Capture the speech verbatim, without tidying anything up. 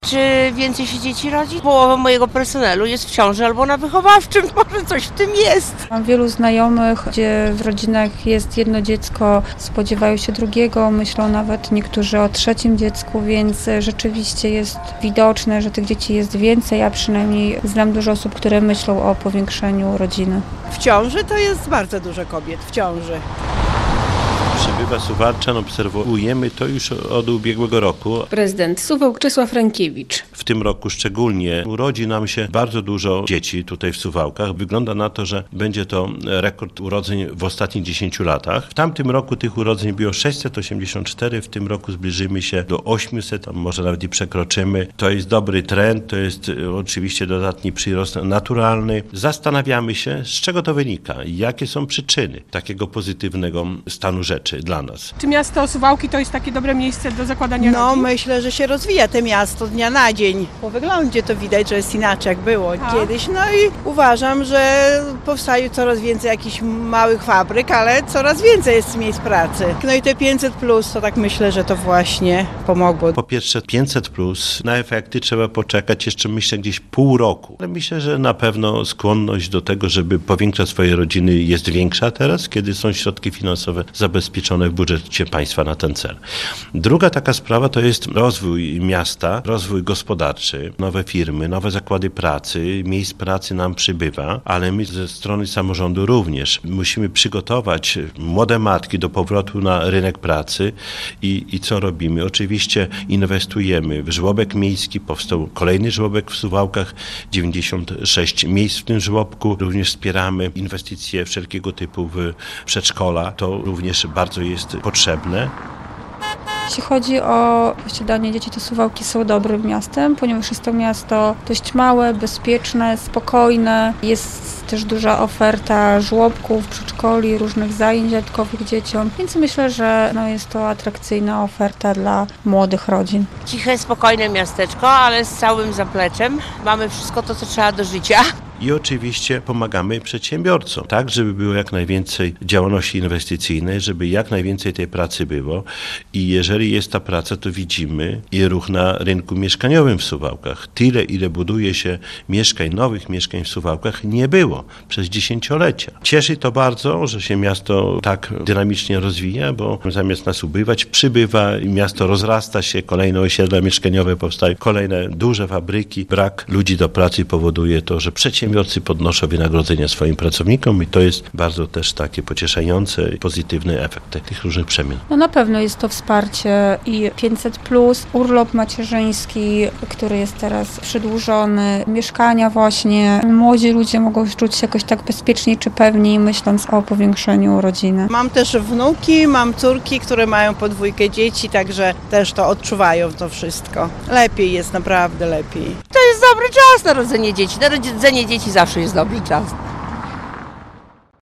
Czy więcej się dzieci rodzi? Połowa mojego personelu jest w ciąży albo na wychowawczym, może coś w tym jest. Mam wielu znajomych, gdzie w rodzinach jest jedno dziecko, spodziewają się drugiego, myślą nawet niektórzy o trzecim dziecku, więc rzeczywiście jest widoczne, że tych dzieci jest więcej, a przynajmniej znam dużo osób, które myślą o powiększeniu rodziny. W ciąży to jest bardzo dużo kobiet, w ciąży. Przybywa Suwałczan, obserwujemy to już od ubiegłego roku. Prezydent Suwałk Czesław Rękiewicz. W tym roku szczególnie urodzi nam się bardzo dużo dzieci tutaj w Suwałkach. Wygląda na to, że będzie to rekord urodzeń w ostatnich dziesięciu latach. W tamtym roku tych urodzeń było sześćset osiemdziesiąt cztery, w tym roku zbliżymy się do ośmiuset, a może nawet i przekroczymy. To jest dobry trend, to jest oczywiście dodatni przyrost naturalny. Zastanawiamy się, z czego to wynika, jakie są przyczyny takiego pozytywnego stanu rzeczy dla nas. Czy miasto Suwałki to jest takie dobre miejsce do zakładania No rodzin? myślę, że się rozwija to miasto dnia na dzień. Po wyglądzie to widać, że jest inaczej jak było A. kiedyś. No i uważam, że powstaje coraz więcej jakichś małych fabryk, ale coraz więcej jest miejsc pracy. No i te pięćset plus, to tak myślę, że to właśnie pomogło. Po pierwsze pięćset plus, na efekty trzeba poczekać jeszcze myślę gdzieś pół roku. Ale myślę, że na pewno skłonność do tego, żeby powiększać swoje rodziny jest większa teraz, kiedy są środki finansowe zabezpieczone w budżecie państwa na ten cel. Druga taka sprawa to jest rozwój miasta, rozwój gospodarczy, nowe firmy, nowe zakłady pracy, miejsc pracy nam przybywa, ale my ze strony samorządu również musimy przygotować młode matki do powrotu na rynek pracy i, i co robimy? Oczywiście inwestujemy w żłobek miejski, powstał kolejny żłobek w Suwałkach, dziewięćdziesiąt sześć miejsc w tym żłobku, również wspieramy inwestycje wszelkiego typu w przedszkola, to również bardzo jest potrzebne. Jeśli chodzi o posiadanie dzieci, to Suwałki są dobrym miastem, ponieważ jest to miasto dość małe, bezpieczne, spokojne. Jest też duża oferta żłobków, przedszkoli, różnych zajęć dodatkowych dzieciom, więc myślę, że no jest to atrakcyjna oferta dla młodych rodzin. Ciche, spokojne miasteczko, ale z całym zapleczem. Mamy wszystko to, co trzeba do życia. I oczywiście pomagamy przedsiębiorcom, tak, żeby było jak najwięcej działalności inwestycyjnej, żeby jak najwięcej tej pracy było i jeżeli jest ta praca, to widzimy i ruch na rynku mieszkaniowym w Suwałkach. Tyle, ile buduje się mieszkań, nowych mieszkań w Suwałkach nie było przez dziesięciolecia. Cieszy to bardzo, że się miasto tak dynamicznie rozwija, bo zamiast nas ubywać, przybywa i miasto rozrasta się, kolejne osiedla mieszkaniowe powstają, kolejne duże fabryki. Brak ludzi do pracy powoduje to, że przedsiębiorcy Przedsiębiorcy podnoszą wynagrodzenia swoim pracownikom i to jest bardzo też takie pocieszające i pozytywny efekt tych różnych przemian. No na pewno jest to wsparcie i pięćset plus, urlop macierzyński, który jest teraz przedłużony, mieszkania właśnie. Młodzi ludzie mogą czuć się jakoś tak bezpieczniej czy pewniej, myśląc o powiększeniu rodziny. Mam też wnuki, mam córki, które mają podwójkę dzieci, także też to odczuwają to wszystko. Lepiej jest, naprawdę lepiej. To jest dobry czas na rodzenie dzieci. Na rodzenie dzieci zawsze jest dobry czas.